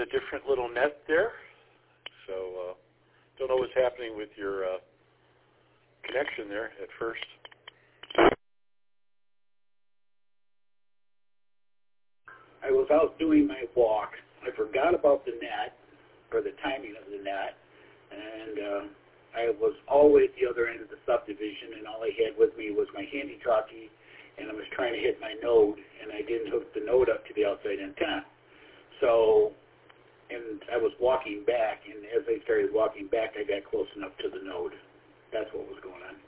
a different little net there. So don't know what's happening with your connection there at first. I was out doing my walk. I forgot about the net, or the timing of the net, and I was always at the other end of the subdivision, and all I had with me was my handy talkie, and I was trying to hit my node, and I didn't hook the node up to the outside antenna. So, and I was walking back, and as I started walking back, I got close enough to the node. That's what was going on.